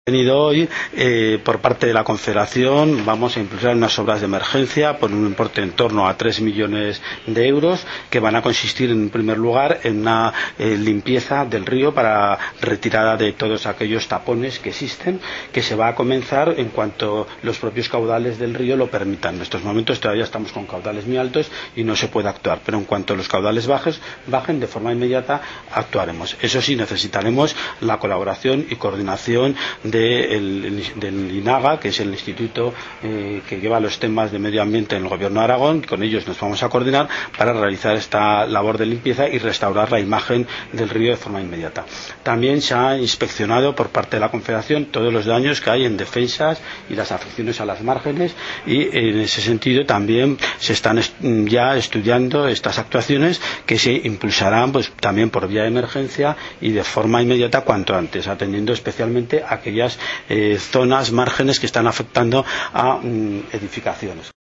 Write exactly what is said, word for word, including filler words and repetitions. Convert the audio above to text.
Venido hoy eh, por parte de la Confederación. Vamos a impulsar unas obras de emergencia por un importe en torno a tres millones de euros que van a consistir en primer lugar en una eh, limpieza del río para retirada de todos aquellos tapones que existen, que se va a comenzar en cuanto los propios caudales del río lo permitan. En estos momentos todavía estamos con caudales muy altos y no se puede actuar, pero en cuanto los caudales bajes, bajen de forma inmediata actuaremos. Eso sí, necesitaremos la colaboración y coordinación de el, del INAGA, que es el instituto eh, que lleva los temas de medio ambiente en el Gobierno de Aragón. Con ellos nos vamos a coordinar para realizar esta labor de limpieza y restaurar la imagen del río de forma inmediata. También se ha inspeccionado por parte de la Confederación todos los daños que hay en defensas y las afecciones a las márgenes, y en ese sentido también se están est ya estudiando estas actuaciones que se impulsarán pues también por vía de emergencia y de forma inmediata cuanto antes, atendiendo especialmente a aquellas Eh, zonas, márgenes que están afectando a mm, edificaciones.